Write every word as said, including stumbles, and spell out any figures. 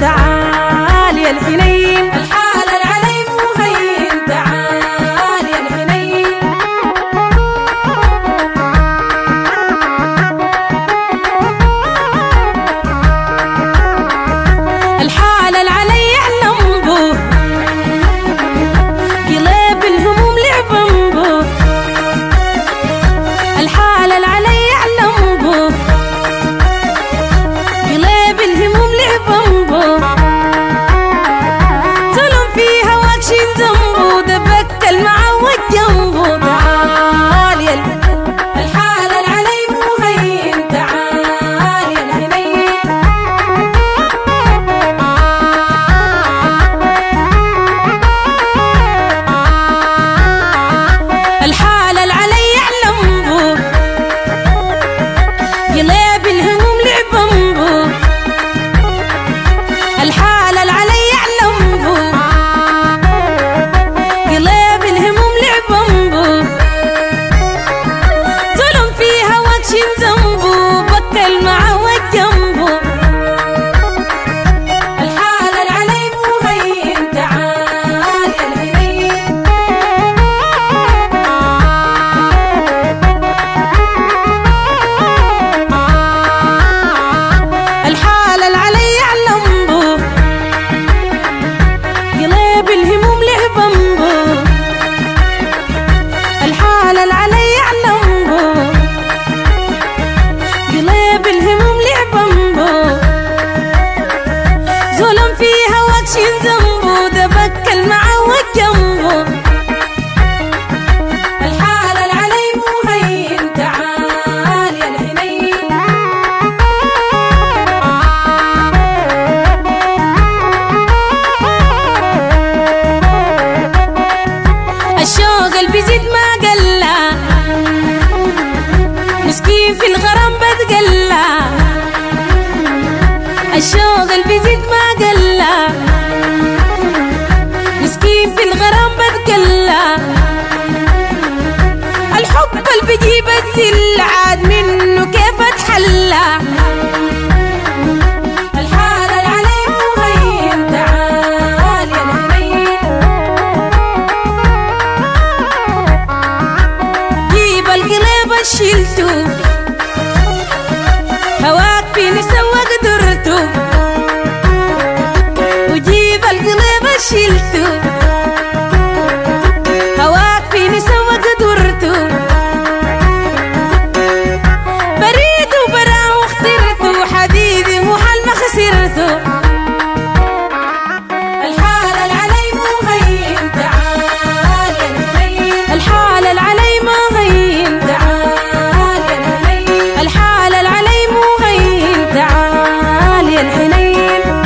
تعال يا الحنين. الحال العلي مو هين تعال يا الحنين. الحال العلي يعلم بوه قلب الهموم لعبن بوه. الحال العلي يعلم بوه قلب الهموم لعبن بوه. ظلم في هواك شين ذنبو دبك المعود جنبو. تعال يا الحال العلي مو هين تعال يا الحنين. الحال العلي يعلم بوه قلب الهموم لعبن بوه. الحال العلي يعلم بوه قلب الهموم لعبن بوه. ظلم في هواك شين ذنبو بكى المعود جنبو. الحال العلي مو هين تعال يا الحنين. الحال العلي يعلم بوه قلب الهموم لعبن بوه. الحال العلي يعلم بوه قلب الهموم لعبن بوه. ظلم في هواك شين ذنبو دبك المعود جنبو. الحال العلي مو هين تعال يا الحنين. الشوق اللي بيزيد ما قلا مسكين في الغرام بتقلا. الشوق اللي بيزيد ما قلا مسكين في الغرام بتقلا. الحب اللي بيجيب الذل عاد منه كيف اتحلى. الحال العلي مو هين تعال يا الحنين. جيب القلب شيلته هواك فيني سوى قدرته. وجيب القلب شيلته هواك فيني سوى قدرته. بريد وبرا واخترته حبيبي مو حال ما خسرته. الحال العلي مو هين تعال يا الحنين. الحال العلي ما هين تعال يا الحنين. الحال العلي مو هين تعال يا الحنين.